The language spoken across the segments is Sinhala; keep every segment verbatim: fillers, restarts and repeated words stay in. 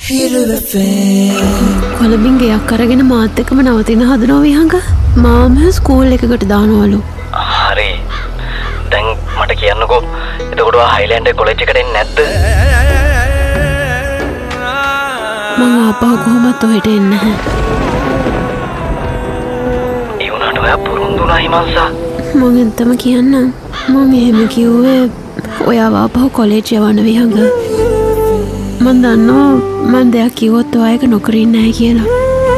කොළඹින් ගෙයක් අරගෙන මාත් එක්කම නවතින හදනවා විහංග. මාම ස්කූල් එකකට දානවලු. හරි. දැන් මට කියන්නකෝ. එතකොට ඔයා හයිලෑන්ඩ් කොලෙජ් එකට එන්නේ නැද්ද? මම ආපහු කොහොමත් ඔහෙට එන්නේ නැහැ. ඒ වුණාට ඔයා පුරුදුනා හිමංසා. මම එතම කියන්නම්. මම එහෙම කිව්වේ ඔයාව ආපහු කොලෙජ් යවන්න විහංග. මන් දන්නවා මන් දෙයක් කිව්වොත් ඔයා ඒක නොකර ඉන්නේ නැහැ කියලා.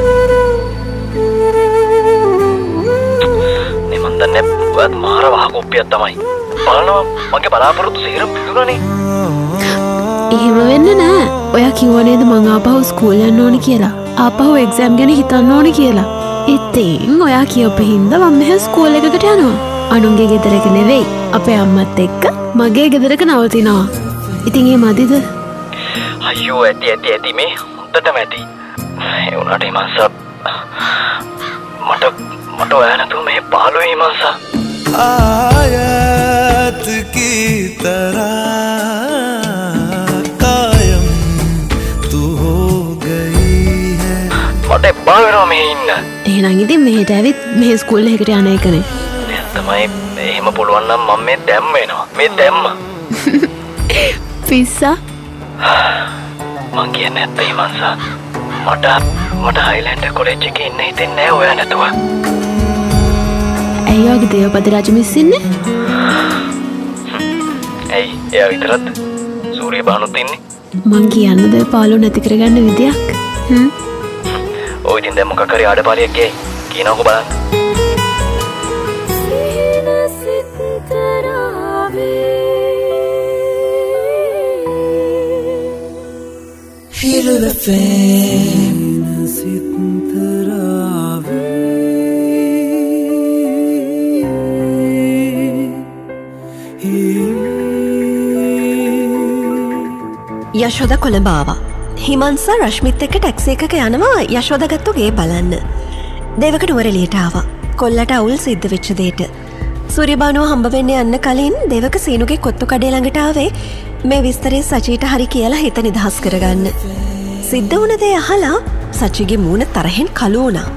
නේ මන් දන්නේ ඔයත් මාර වහකොප්පියක් තමයි. බලනවා මගේ බලාපොරොත්තු සිහිරම් පිටුණානේ. එහෙම වෙන්නේ නැහැ. ඔයා කිව්ව නේද මං ආපහු ස්කූල් යන්න ඕනේ කියලා. ආපහු එක්සෑම් ගැන හිතන්න ඕනේ කියලා. ඉතින් ඔයා කියපු හින්දා මම මෙහෙ ස්කූල් එකකට යනවා. අනුන්ගේ ගෙදරක නෙවෙයි. අපේ අම්මත් එක්ක මගේ ගෙදරක නවතිනවා. ඉතින් ඒ මදිද? අයියෝ ඇති ඇති ඇති මේ හොඳටම ඇති. ඒ වුණාට හිමංසා මට මට ඔයා නැතුව මේ පාළුවේ හිමංසා. आयत की तरह कायम तू हो गई है. මට එපා වෙනවා මේ ඉන්න. එහෙනම් ඉතින් මෙහෙට ඇවිත් මෙහෙ ස්කූල් එකකට යන එකනේ. තමයි එහෙම පුළුවන් නම් මම මේ දැම්ම වෙනවා. මේ දැම්ම. පිස්සා. මං කියන්නේ නැත්නම් හිමංසා. මට මට හයිලෑන්ඩ් කොලෙජ් එකේ ඉන්න හිතෙන්නේ නැහැ ඔයා නැතුව. ඇයි ඔයාගේ දේවපති රජ මිස් ඉන්නේ? ඇයි එයා විතරද? සූරිය බානුත් ඉන්නේ. මං කියන්නද ඔය පාළුව නැති කරගන්න විදියක්? හ්ම්. ඔය ඉතින් දැන් මොකක් හරි ආඩපාලියක් ගියේ. කියනකො බලන්න. Feel the pain සිතරාවේ යශෝද කොළඹ ආවා. හිමංසා රශ්මිත් එක්ක ටැක්සි එකක යනවා යශෝද ගත්තු ගේ බලන්න. දේවක නුවරඑළියට ආවා. කොල්ලට අවුල් සිද්ධ වෙච්ච දෙයට. සූරියබානුව හම්බ වෙන්න යන්න කලින් දේවක සීනුගේ කොත්තු කඩේ ළඟට ආවේ මේ විස්තරේ සචීට හරි කියලා හිත නිදහස් කරගන්න. සිද්ධ වුණ දේ අහලා සචිගේ මූණ තරහෙන් කළු වුණා.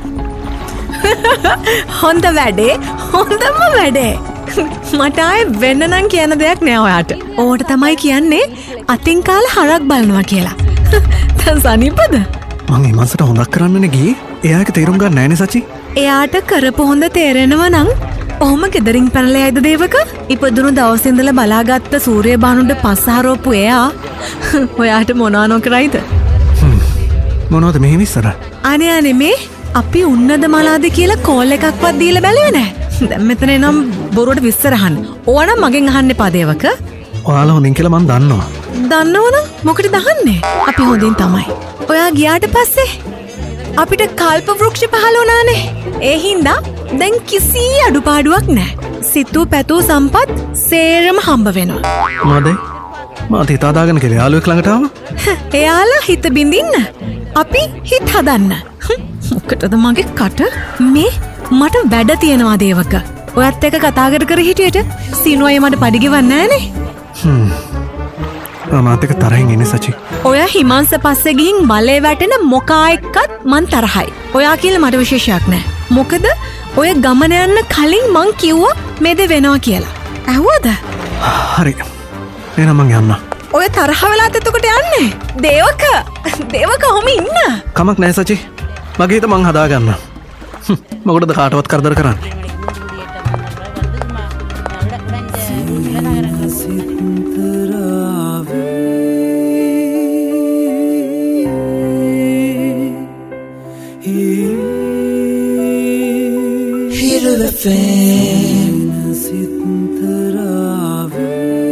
හොඳ වැඩේ හොඳම වැඩේ. මට ආයේ වෙන්න නම් කියන දෙයක් නෑ ඔයාට. ඕකට තමයි කියන්නේ අතින් කාලා හරක් බලනවා කියලා. දැන් සනීපද? මං හිමංසට හොඳක් කරන්නනේ ගියේ. එයාගේ තේරුම් ගන්න නෑනේ සචි. එයාට කරපු හොඳ තේරෙනව නම් ඔහොම ගෙදරින් පැනලා යයිද දේවක? ඉපදුණු දවසේ ඉඳලා බලාගත්ත සූරියබානුන්ට පස්ස හරවපු එයා ඔයාට මොනවා නොකරයිද? මොනවද මෙහෙම ඉස්සර? අනේ අනේ මේ අපි උන්නද මලාද කියලා කෝල් එකක්වත් දීලා බැලුවේ නෑ. දැන් මෙතන එනම් බොරුවට විස්තර අහන්න. ඕවා නම් මගෙන් අහන්න එපා දේවක. ඔයාලා හොඳින් කියලා මං දන්නවා. දන්නවනම් මොකටද අහන්නේ? අපි හොඳින් තමයි. ඔයා ගියාට පස්සේ අපිට කල්ප වෘක්ෂ පහළ වුණානේ. ඒ හින්දා දැන් කිසි අඩුපාඩුවක් නෑ. සිතූ පැතූ සම්පත් සේරම හම්බ වෙනවා. මොකද? මාත් හිත හදාගෙන කියලා යාළුවෙක් ළඟට ආවා. එයාලා හිත බින්දින්න. අපි හිත හදන්න. මොකටද මගේ කට? මේ මට වැඩ තියෙනවා දේවක. ඔයත් එක්ක කතා කර කර හිටියට සීනුවයි මට පඩි ගෙවන්නේ නෑනේ. හ්ම්. මාත් එක්ක තරහින් ඉන්නේ සචි. ඔයා හිමංස පස්සේ ගිහින් බලේ වැටෙන මොකා එක්කත් මං තරහයි. ඔයා කියලා මට විශේෂයක් නෑ. මොකද ඔය ගමන යන්න කලින් මං කිව්වා මේ දේ වෙනවා කියලා. ඇහුවද? හරි. එහෙනම් මං යන්න. ඔය තරහ වෙලාත් එතකොට යන්නේ. දේවක. දේවක ඔහම ඉන්න. කමක් නෑ සචි. මගේ හිත මං හදාගන්න. මොකටද කාටවත් කරදර කරන්නේ? Feel the pain සිතරාවේ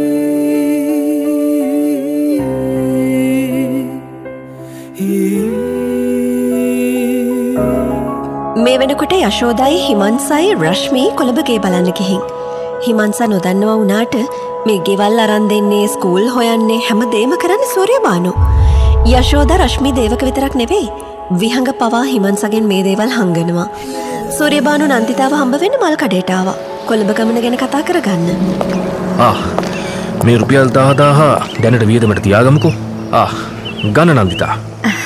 මේ වෙනකොට යශෝදායි හිමංසයි රශ්මී කොළඹ ගේ බලන්න ගිහින්. හිමංසා නොදන්නවා වුණාට මේ ගෙවල් අරන් දෙන්නේ ස්කූල් හොයන්නේ හැමදේම කරන්නේ සූරියබානු. යශෝදා රශ්මී දේවක විතරක් නෙවෙයි විහංග පවා හිමංසගෙන් මේ දේවල් හංගනවා. සූරියබානු නන්දිතාව හම්බ වෙන්න මල් කඩේට ආවා. කොළඹ ගමන ගැන කතා කරගන්න. ආ මේ රුපියල් දහදාහ දැනට වියදමට තියාගමුකෝ. ආ ගන්න නන්දිතා.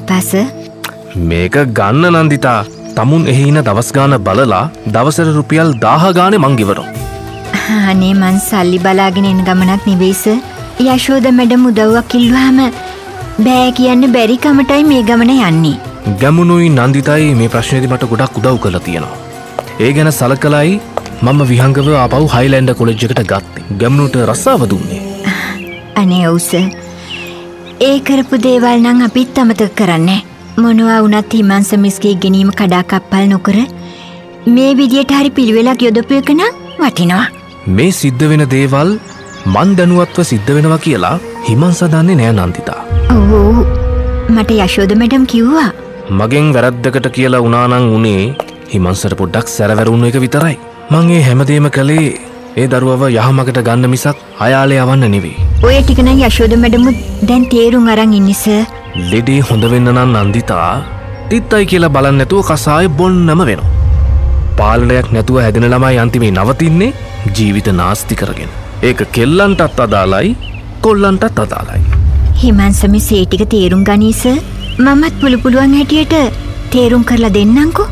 පස මේක ගන්න නන්දිතා තමුන් එහි ඉන දවස් ගාන බලලා දවසට රුපියල් දාහ ගානේ මං ගෙවනවා. අනේ මං සල්ලි බලාගෙන එන ගමනක් නෙවෙයිස. යශෝද මැඩම් උදව්වක් ඉල්ලුවාම බෑ කියන්න බැරි කමටයි මේ ගමන යන්නේ. ගැමුණුයි නන්දිතයි මේ ප්‍රශ්නේදී මට ගොඩක් උදව් කරලා තියෙනවා. ඒ ගැන සලකලායි මම විහංගව ආපහු හයිලෑන්ඩ් කොලෙජ් එකට ගත්තේ. ගැමුණුට රස්සාව දුන්නේ. අනේ ඔව්ස. ඒ කරපු දේවල් නම් අපිත් අමතක කරන්නේ. මොනවා වුණත් හිමංස මිස්ගේ ගෙනීම කඩාකප්පල් නොකර මේ විදියට හරි පිළිවෙලක් යොදපු එක නම් වටිනවා. මේ සිද්ධ වෙන දේවල් මන් දැනුවත්ව සිද්ධ වෙනවා කියලා හිමංස දන්නේ නෑ නන්දිතා. ඔව් මට යශෝද මැඩම් කිව්වා. මගෙන් වැරද්දකට කියලා වුණා නම් උනේ හිමංසට පොඩ්ඩක් සැරවැරුණු එක විතරයි. මං ඒ හැමදේම කළේ ඒ දරුවව යහමගට ගන්න මිසක් අයාලේ යවන්න නෙවෙයි. ඔය ටික නම් යශෝද මැඩම් දැන් තේරුම් අරන් ඉන්නේ සර්. ලෙඩේ හොඳ වෙන්න නම් නන්දිතා තිත්තයි කියලා බලන්න නැතුව කසාය බොන්නම වෙනවා. පාලනයක් නැතුව හැදෙන ළමයි අන්තිමේ නවතින්නේ ජීවිත නාස්ති කරගෙන. ඒක කෙල්ලන්ටත් අදාළයි කොල්ලන්ටත් අදාළයි. හිමංස මිස් ඒ ටික තේරුම් ගනී සර්. මමත් පුළු පුළුවන් හැටියට තේරුම් කරලා දෙන්නම්කෝ.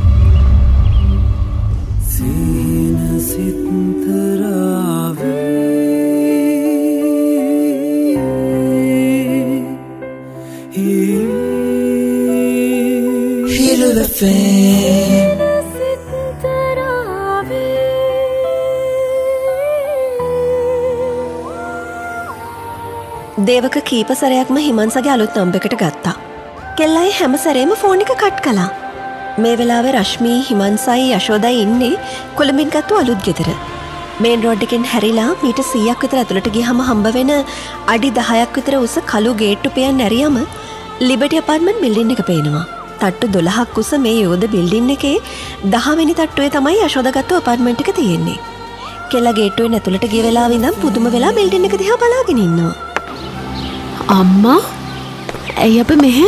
දේවක කීප සැරයක්ම හිමංසගේ අලුත් නම්බරයකට ගත්තා. කෙල්ලයි හැම සැරේම ෆෝන් එක කට් කළා. මේ වෙලාවේ රශ්මී හිමංසයි යශෝදයි ඉන්නේ කොළඹින් ගත්තු අලුත් ගෙදර. මේන් රෝඩ් එකෙන් හැරිලා මීටර් සීයක් විතර ඇතුළට ගියහම හම්බ වෙන අඩි දහයක් විතර උස කළු ගේට්ටු පෙයන් ඇරියම ලිබර්ටි අපාර්ට්මන්ට් බිල්ඩින් එක පේනවා. තට්ටු දොළහක් උස මේ යෝධ බිල්ඩින් එකේ දහ වෙනි තට්ටුවේ තමයි යශෝද ගත්තු අපාර්ට්මන්ට් එක තියෙන්නේ. කෙල්ල ගේට්ටුවෙන් ඇතුළට ගිය වෙලාවෙ ඉඳන් පුදුම වෙලා බිල්ඩින් එක දිහා බලාගෙන ඉන්නවා. අම්මා ඇයි අප මෙහෙ?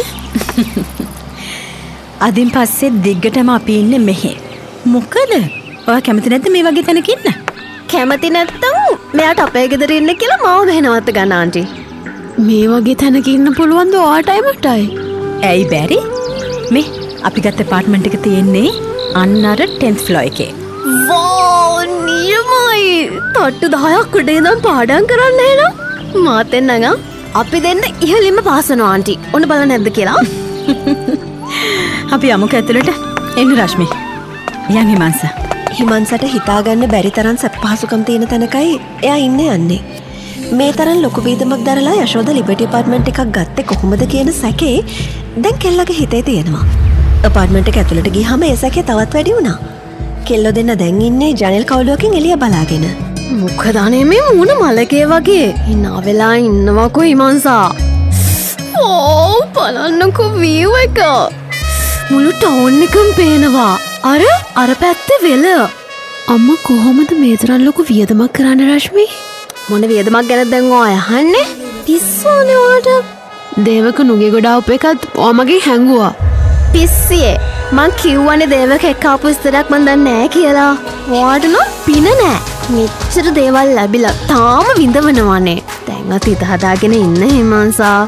අදින් පස්සේ දිග්ගටම අපි ඉන්නේ මෙහෙ. මොකද ඔයා කැමති නැද්ද මේ වගේ තැනක ඉන්න? කැමති නැත්තම් මෙයාට අපේ ගෙදර ඉන්න කියලා මාව මෙහෙනවත් ගන්න ආන්ටි. මේ වගේ තැනක ඉන්න පුළුවන්ද ඔයාටයි මටයි? ඇයි බැරි? මේ අපි ගත්ත අපාර්ට්මන්ට් එක තියෙන්නේ අන්න අර ටෙන්ත් ෆ්ලෝර් එකේ. වෝ නියමයි. තට්ටු දහයක් උඩ ඉඳන් පාඩම් කරන්න එනවා. මාත් එන්නගා. අපි දෙන්න ඉහළින්ම පාසනවා ආන්ටි. ඔන්න බලන්න නැද්ද කියලා. අපි යමුක ඇතුළට. එන්න රශ්මි. යන් හිමංස. හිමංසට හිතාගන්න බැරි තරම් සප්පහසුකම් තියෙන තැනකයි එයා ඉන්නේ යන්නේ. මේ තරම් ලොකු වීදමක් දරලා යශෝද ලිබර්ටි අපාර්ට්මන්ට් එකක් ගත්තේ කොහොමද කියන සැකේ දැන් කෙල්ලගේ හිතේ තියෙනවා. අපාර්ට්මන්ට් එක ඇතුළට ගියාම ඒ සැකේ තවත් වැඩි වුණා. කෙල්ලෝ දෙන්න දැන් ඉන්නේ ජනෙල් කවුලුවකින් එළිය බලාගෙන. මොකද අනේ මේ මූණ මලකේ වගේ hina වෙලා ඉන්නවකෝ හිමංසා. ඕ බලන්නකෝ view එක. මුළු ටවුන් එකම පේනවා. අර අර පැත්තේ වෙල. අම්මා කොහොමද මේ තරම් ලොකු වියදමක් කරන්නේ රශ්මි? මොන වියදමක් ගැනද දැන් ඔය අහන්නේ? පිස්සෝනේ ඔයාට. දේවක නුගේ ගොඩාව් එකත් ඔමගේ හැංගුවා. පිස්සියේ මං කිව්වනේ දේවක එක්ක ආපු විස්තරයක් මන් දන්නේ නැහැ කියලා. ඔයාට නම් පින නැහැ. මෙච්චර දේවල් ලැබිලා තාම විඳවනවානේ. දැන් අත හිත හදාගෙන ඉන්න හිමංසා.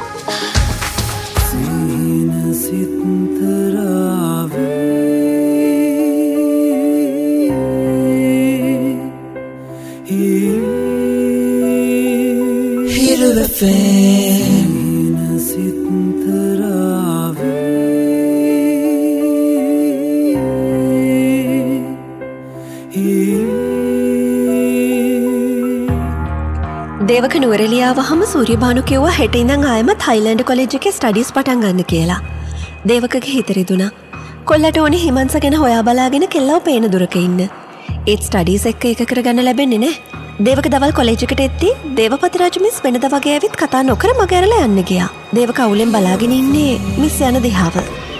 දේවක නුවරඑළියාවහම සූර්යභානු කිව්වා හෙට ඉඳන් ආයෙමත් හයිලෑන්ඩ් කොලෙජ් එකේ ස්ටඩීස් පටන් ගන්න කියලා. දේවකගේ හිත රිදුණා. කොල්ලට ඕනේ හිමංස ගැන හොයා බලාගෙන කෙල්ලව පේන දුරක ඉන්න. ඒත් ස්ටඩීස් එක්ක එක කරගන්න ලැබෙන්නේ නැහැ. දේවක දවල් කොලෙජ් එකට එද්දී දේවපති රාජ මිස් වෙනද වගේ ඇවිත් කතා නොකර මග ඇරලා යන්න ගියා. දේවක අවුලෙන් බලාගෙන ඉන්නේ මිස් යන දිහාව.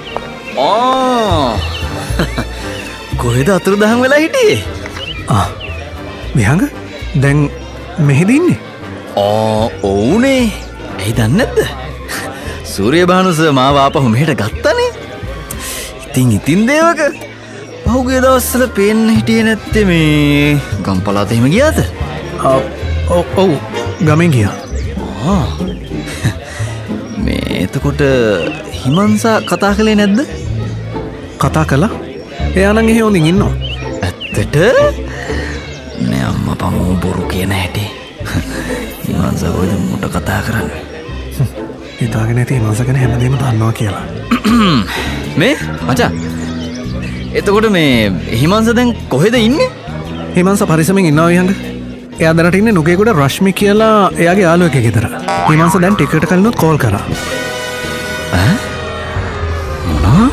ආ කොහෙද අතුරුදහන් වෙලා හිටියේ? ආ විහංග දැන් මෙහෙද ඉන්නේ? ආ ඔව්නේ. ඇයි දන්නේ නැද්ද? සූර්යභානු සර් මාව ආපහු මෙහෙට ගත්තනේ. ඉතින් ඉතින් දේවක පහුගිය දවස්වල පේන්න හිටියේ නැත්තේ මේ ගම්පලාත එහෙම ගියාද? ඔව් ඔව් ගමෙන් ගියා. ආ මේ එතකොට හිමන්සා කතා කළේ නැද්ද? කතා කළා? එයා නම් එහෙ හොඳින් ඉන්නවා. ඇත්තට මේ අම්මා පමෝ බොරු කියන හැටි. හිමන්සා කොහෙද මුට කතා කරන්නේ? හිතාගෙන ඇති හිමන්සා ගැන හැමදේම දන්නවා කියලා. මේ මචං එතකොට මේ හිමන්සා දැන් කොහෙද ඉන්නේ? හිමන්සා පරිස්සමෙන් ඉන්නවා විහංග. එයා දැනට ඉන්නේ නුගේගොඩ රශ්මි කියලා එයාගේ යාළුවෙක් ගෙදර. හිමන්සා දැන් ටිකට් කලිනුත් කෝල් කරා. ඈ මොනවා?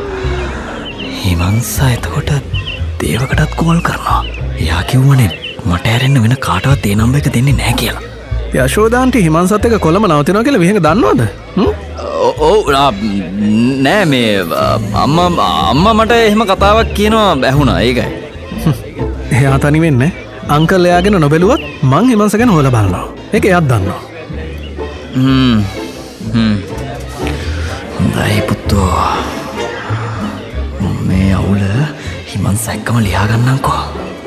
හිමන්සා එතකොට දේවකටත් කෝල් කරනවා. එයා කිව්වනේ මට ඇරෙන්න වෙන කාටවත් ඒ නම්බර් එක දෙන්නේ නැහැ කියලා. යශෝදාන්ටි හිමන්සත් එක කොළඹ නවතිනවා කියලා විහංග දන්නවද? ඔව් නෑ මේ අම්මා අම්මා මට එහෙම කතාවක් කියනවා ඇහුණා ඒකයි. එයා තනි වෙන්නේ අංකල් එයාගෙන නොබැලුවත් මං හිමන්ස ගැන හොයලා බලනවා. ඒක එයාත් දන්නවා. හ්ම් හ්ම් හොඳයි පුතෝ. මේ අවුල හිමන්ස එක්කම ලියා ගන්නම්කෝ.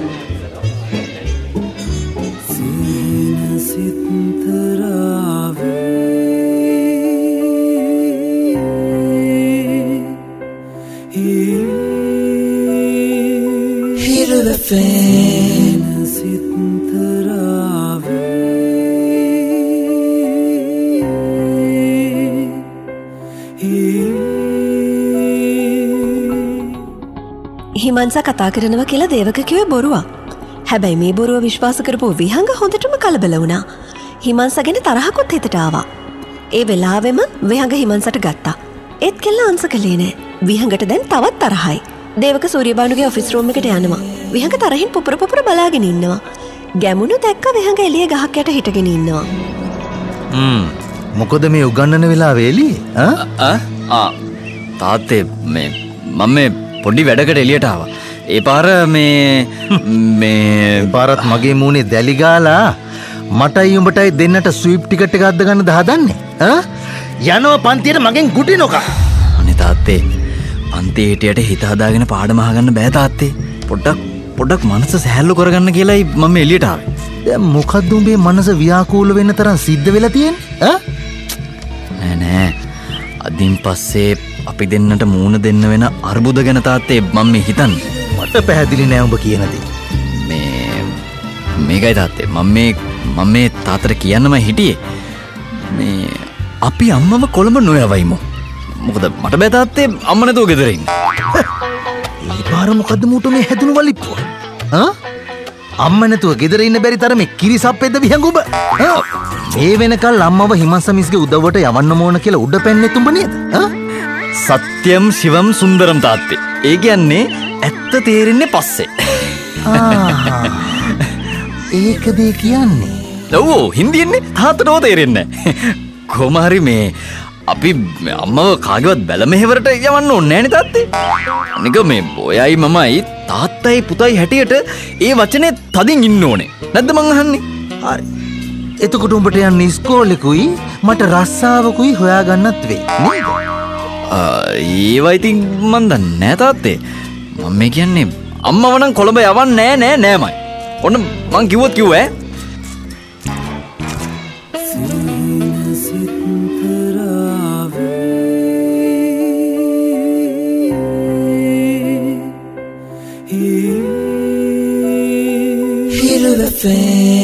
හිමන්සා කතා කරනවා කියලා දේවක කිව්වේ බොරුවක්. හැබැයි මේ බොරුව විශ්වාස කරපු විහංග හොඳටම කලබල වුණා. හිමන්සා ගැන තරහකුත් හිතට ආවා. ඒ වෙලාවෙම විහංග හිමන්සට ගත්තා. ඒත් කෙල්ල අන්ස කළේ නෑ. විහංගට දැන් තවත් තරහයි. දේවක සූරියබානුගේ ඔෆිස් රූම් එකට යනවා. විහංග තරහින් පුපුර පුපුර බලාගෙන ඉන්නවා. ගැමුණු දැක්ක විහංග එළිය ගහක් යට හිටගෙන ඉන්නවා. හ්ම් මොකද මේ උගන්නන වෙලාවේ එළියේ? ආ ආ තාත්තේ මේ මම මේ පොඩි වැඩකට එළියට ආවා. ඒ පාර මේ මේ පාරත් මගේ මූණේ දැලි ගාලා මටයි උඹටයි දෙන්නට ස්වීප් ටිකට් එක අද්ද ගන්නද හදන්නේ? ඈ යනවා පන්තියට මගෙන් ගුටි නොකා. අනේ තාත්තේ පන්තියේ හිටියට හිත හදාගෙන පාඩම අහගන්න බෑ තාත්තේ. පොඩ්ඩක් පොඩ්ඩක් මනස සැහැල්ලු කරගන්න කියලායි මම එළියට ආවේ. දැන් මොකද්ද උඹේ මනස ව්‍යාකූල වෙන්න තරම් සිද්ධ වෙලා තියෙන්නේ? ඈ නෑ නෑ අදින් පස්සේ අපි දෙන්නට මූණ දෙන්න වෙන අර්බුද ගැන තාත්තේ මම මේ හිතන්නේ. මට පැහැදිලි නෑ උඹ කියන දේ. මේ මේකයි තාත්තේ මම මේ මම මේ තාත්තට කියන්නම හිටියේ. මේ අපි අම්මව කොළඹ නොයවයිමු. මොකද මට බෑ තාත්තේ අම්ම නැතුව ගෙදර ඉන්න. ඒ පාර මොකද්ද මූට මේ හැදුණු වලිප්පුව? ආ අම්ම නැතුව ගෙදර ඉන්න බැරි තරමේ කිරිසප්පෙද්ද විහංග උඹ? මේ වෙනකල් අම්මව හිමන්ස මිස්ගේ උදව්වට යවන්න ඕන කියලා උඩ පැන්නේ උඹ නේද? ආ සත්‍යම් ශිවම් සුන්දරම් තාත්තේ. ඒ කියන්නේ ඇත්ත තේරෙන්නේ පස්සේ. ඒක දේ කියන්නේ. ඔව් හින්දියෙන්නේ තාත්තටව තේරෙන්නේ නැහැ. කොහොම හරි මේ අපි අම්මව කාගේවත් බැල මෙහෙවරට යවන්න ඕනේ නෑනේ තාත්තේ. අනික මේ ඔයයි මමයි තාත්තයි පුතයි හැටියට ඒ වචනේ තදින් ඉන්න ඕනේ. නැද්ද මං අහන්නේ? හරි. එතකොට උඹට යන්න ඉස්කෝලේකුයි මට රස්සාවකුයි හොයාගන්නත් වෙයි නේද? ඒවා ඉතින් මන් දන්නේ නෑ තාත්තේ. මම මේ කියන්නේ අම්මව නම් කොළඹ යවන්නේ නෑ නෑ නෑමයි. ඔන්න මං කිව්වොත් කිව්වා ඈ. Feel the fame.